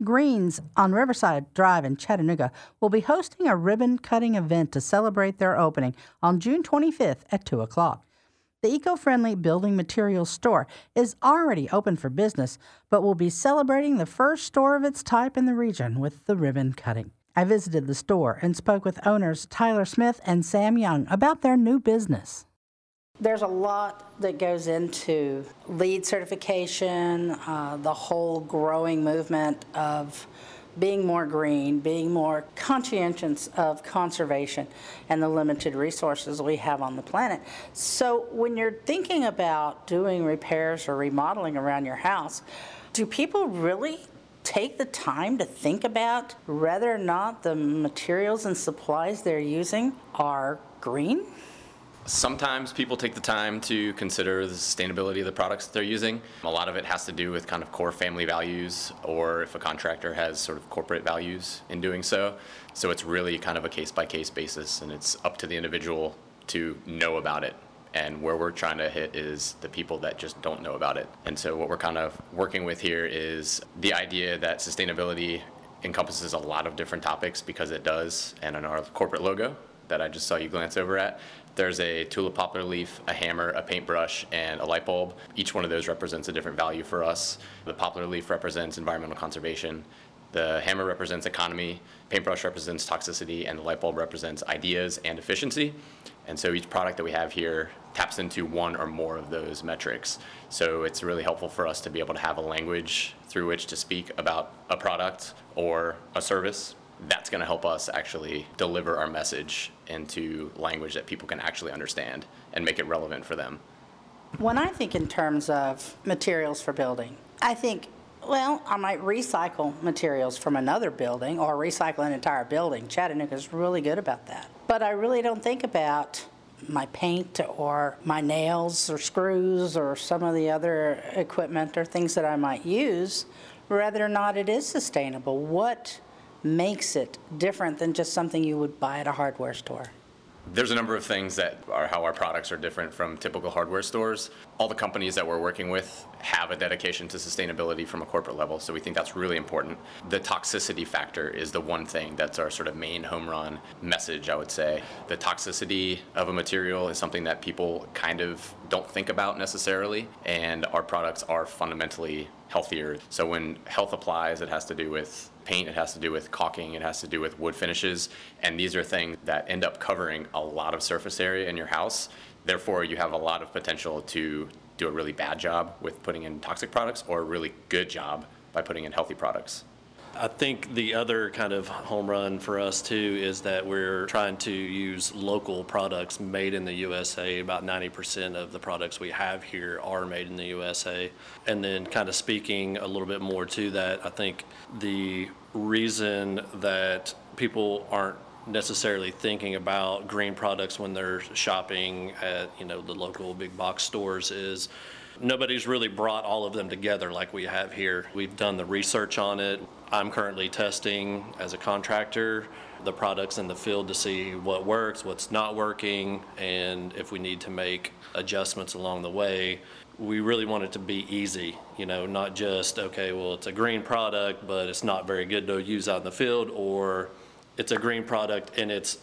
Greens on Riverside Drive in Chattanooga will be hosting a ribbon-cutting event to celebrate their opening on June 25th at 2 o'clock. The eco-friendly building materials store is already open for business, but will be celebrating the first store of its type in the region with the ribbon cutting. I visited the store and spoke with owners Tyler Smith and Sam Young about their new business. There's a lot that goes into LEED certification, the whole growing movement of being more green, being more conscientious of conservation and the limited resources we have on the planet. So when you're thinking about doing repairs or remodeling around your house, do people really take the time to think about whether or not the materials and supplies they're using are green? Sometimes people take the time to consider the sustainability of the products that they're using. A lot of it has to do with kind of core family values, or if a contractor has sort of corporate values in doing so. So it's really kind of a case-by-case basis, and it's up to the individual to know about it. And where we're trying to hit is the people that just don't know about it. And so what we're kind of working with here is the idea that sustainability encompasses a lot of different topics, because it does. And in our corporate logo that I just saw you glance over at, there's a tulip poplar leaf, a hammer, a paintbrush, and a light bulb. Each one of those represents a different value for us. The poplar leaf represents environmental conservation. The hammer represents economy, paintbrush represents toxicity, and the light bulb represents ideas and efficiency. And so each product that we have here taps into one or more of those metrics. So it's really helpful for us to be able to have a language through which to speak about a product or a service. That's going to help us actually deliver our message into language that people can actually understand and make it relevant for them. When I think in terms of materials for building, I think, well, I might recycle materials from another building or recycle an entire building. Chattanooga's really good about that. But I really don't think about my paint or my nails or screws or some of the other equipment or things that I might use, whether or not it is sustainable. What makes it different than just something you would buy at a hardware store? There's a number of things that are how our products are different from typical hardware stores. All the companies that we're working with have a dedication to sustainability from a corporate level, so we think that's really important. The toxicity factor is the one thing that's our sort of main home run message, I would say. The toxicity of a material is something that people kind of don't think about necessarily, and our products are fundamentally healthier. So when health applies, it has to do with paint, it has to do with caulking, it has to do with wood finishes, and these are things that end up covering a lot of surface area in your house. Therefore, you have a lot of potential to do a really bad job with putting in toxic products, or a really good job by putting in healthy products. I think the other kind of home run for us too is that we're trying to use local products made in the USA. About 90% of the products we have here are made in the USA. And then kind of speaking a little bit more to that, I think the reason that people aren't necessarily thinking about green products when they're shopping at, the local big box stores is nobody's really brought all of them together like we have here. We've done the research on it. I'm currently testing as a contractor the products in the field to see what works, what's not working, and if we need to make adjustments along the way. We really want it to be easy, not just, okay, well, it's a green product, but it's not very good to use out in the field, or it's a green product and it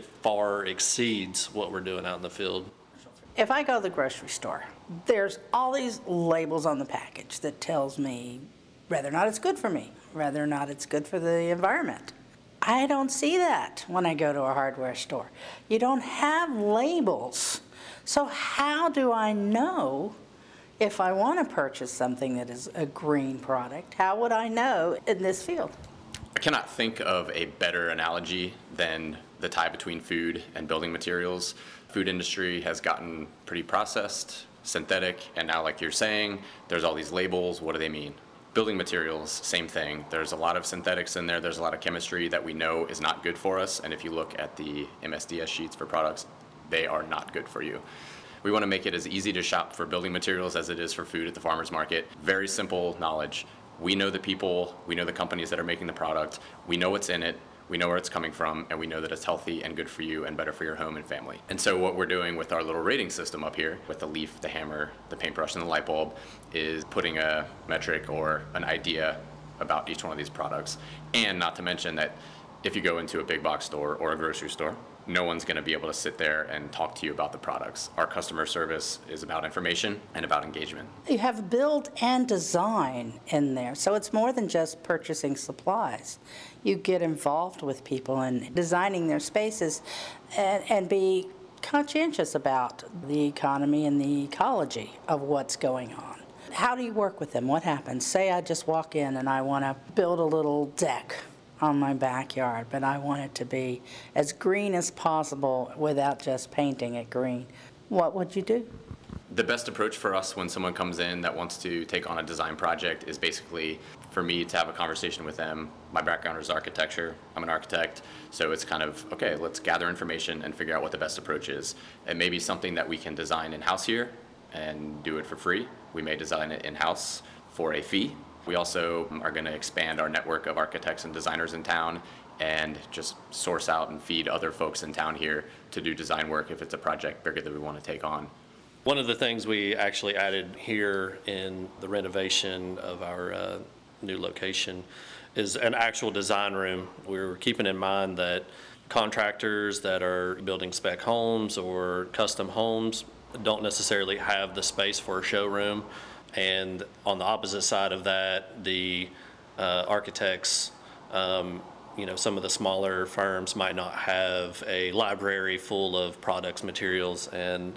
far exceeds what we're doing out in the field. If I go to the grocery store, there's all these labels on the package that tells me whether or not it's good for me, whether or not it's good for the environment. I don't see that when I go to a hardware store. You don't have labels. So how do I know if I want to purchase something that is a green product? How would I know in this field? I cannot think of a better analogy than the tie between food and building materials. Food industry has gotten pretty processed, synthetic, and now, like you're saying, there's all these labels. What do they mean? Building materials, same thing. There's a lot of synthetics in there. There's a lot of chemistry that we know is not good for us. And if you look at the MSDS sheets for products, they are not good for you. We want to make it as easy to shop for building materials as it is for food at the farmer's market. Very simple knowledge. We know the people, we know the companies that are making the product, we know what's in it, we know where it's coming from, and we know that it's healthy and good for you and better for your home and family. And so what we're doing with our little rating system up here, with the leaf, the hammer, the paintbrush, and the light bulb, is putting a metric or an idea about each one of these products. And not to mention that if you go into a big box store or a grocery store, no one's going to be able to sit there and talk to you about the products. Our customer service is about information and about engagement. You have build and design in there, so it's more than just purchasing supplies. You get involved with people in designing their spaces and be conscientious about the economy and the ecology of what's going on. How do you work with them? What happens? Say I just walk in and I want to build a little deck on my backyard, but I want it to be as green as possible without just painting it green. What would you do? The best approach for us when someone comes in that wants to take on a design project is basically for me to have a conversation with them. My background is architecture. I'm an architect. So it's kind of, okay, let's gather information and figure out what the best approach is. It may be something that we can design in-house here and do it for free. We may design it in-house for a fee. We also are going to expand our network of architects and designers in town and just source out and feed other folks in town here to do design work if it's a project bigger that we want to take on. One of the things we actually added here in the renovation of our new location is an actual design room. We're keeping in mind that contractors that are building spec homes or custom homes don't necessarily have the space for a showroom. And on the opposite side of that, the architects, some of the smaller firms might not have a library full of products, materials, and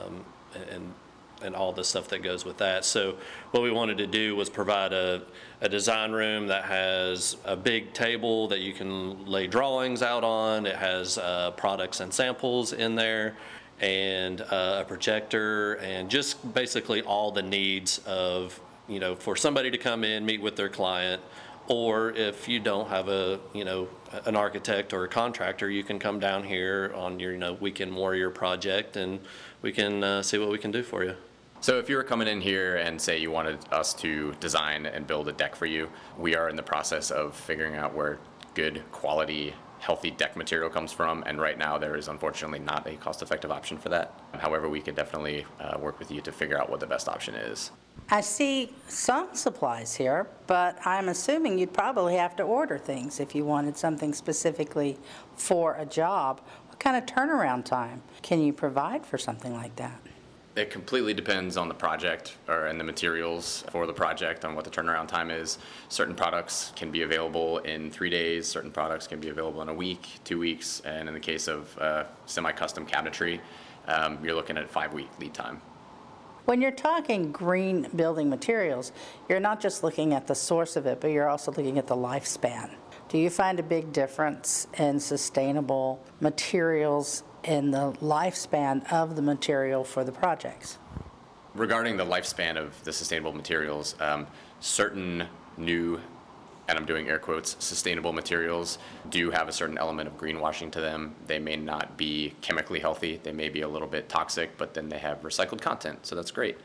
all the stuff that goes with that. So what we wanted to do was provide a design room that has a big table that you can lay drawings out on. It has products and samples in there, and a projector, and just basically all the needs of, for somebody to come in, meet with their client, or if you don't have an architect or a contractor, you can come down here on your, Weekend Warrior project, and we can see what we can do for you. So if you were coming in here and say you wanted us to design and build a deck for you, we are in the process of figuring out where good quality healthy deck material comes from, and right now there is unfortunately not a cost-effective option for that. However, we could definitely work with you to figure out what the best option is. I see some supplies here, but I'm assuming you'd probably have to order things if you wanted something specifically for a job. What kind of turnaround time can you provide for something like that? It completely depends on the project and the materials for the project, on what the turnaround time is. Certain products can be available in 3 days, certain products can be available in a week, 2 weeks, and in the case of semi-custom cabinetry, you're looking at 5-week lead time. When you're talking green building materials, you're not just looking at the source of it, but you're also looking at the lifespan. Do you find a big difference in sustainable materials in the lifespan of the material for the projects? Regarding the lifespan of the sustainable materials, certain new, and I'm doing air quotes, sustainable materials do have a certain element of greenwashing to them. They may not be chemically healthy. They may be a little bit toxic, but then they have recycled content, so that's great.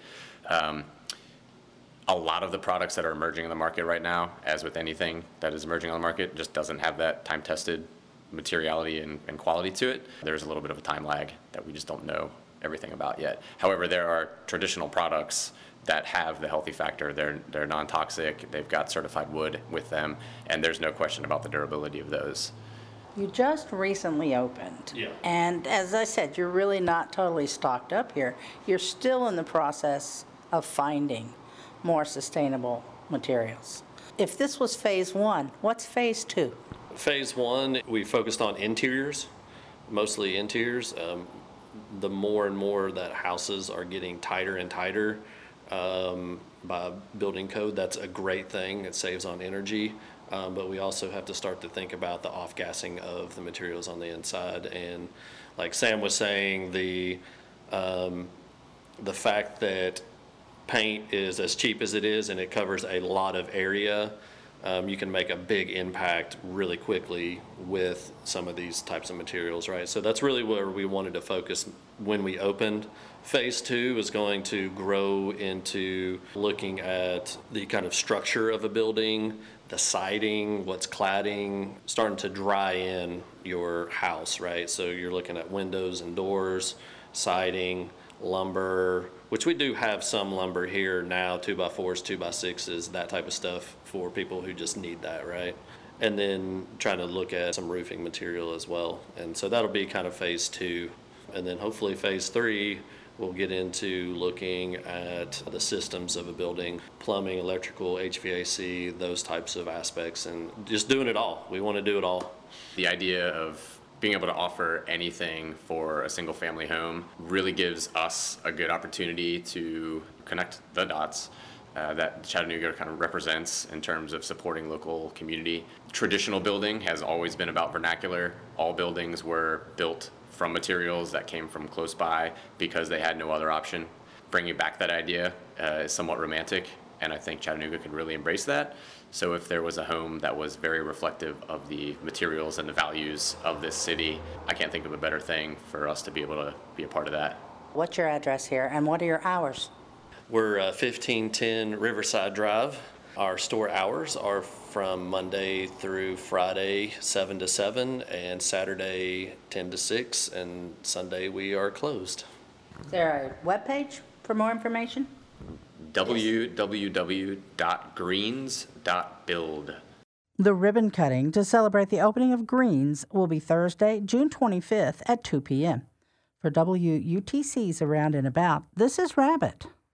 A lot of the products that are emerging in the market right now, as with anything that is emerging on the market, just doesn't have that time-tested materiality and quality to it. There's a little bit of a time lag that we just don't know everything about yet. However, there are traditional products that have the healthy factor. They're non-toxic, they've got certified wood with them, and there's no question about the durability of those. You just recently opened. Yeah. And as I said, you're really not totally stocked up here. You're still in the process of finding more sustainable materials. If this was phase one, what's phase two? Phase one, we focused on interiors, mostly interiors. The more and more that houses are getting tighter and tighter by building code, that's a great thing. It saves on energy. But we also have to start to think about the off-gassing of the materials on the inside. And like Sam was saying, the fact that paint is as cheap as it is and it covers a lot of area, you can make a big impact really quickly with some of these types of materials, right? So that's really where we wanted to focus when we opened. Phase two is going to grow into looking at the kind of structure of a building, the siding, what's cladding, starting to dry in your house, right? So you're looking at windows and doors, siding, lumber, which we do have some lumber here now, 2x4s, 2x6s, that type of stuff for people who just need that, right? And then trying to look at some roofing material as well. And so that'll be kind of phase 2. And then hopefully phase 3, we'll get into looking at the systems of a building, plumbing, electrical, HVAC, those types of aspects, and just doing it all. We want to do it all. The idea of being able to offer anything for a single family home really gives us a good opportunity to connect the dots that Chattanooga kind of represents in terms of supporting local community. Traditional building has always been about vernacular. All buildings were built from materials that came from close by because they had no other option. Bringing back that idea is somewhat romantic, and I think Chattanooga could really embrace that. So if there was a home that was very reflective of the materials and the values of this city, I can't think of a better thing for us to be able to be a part of that. What's your address here, and what are your hours? We're 1510 Riverside Drive. Our store hours are from Monday through Friday, 7 to 7, and Saturday, 10 to 6, and Sunday we are closed. Is there a webpage for more information? www.greens.build. The ribbon cutting to celebrate the opening of Greens will be Thursday, June 25th at 2 p.m. For WUTC's Around and About, this is Rabbit.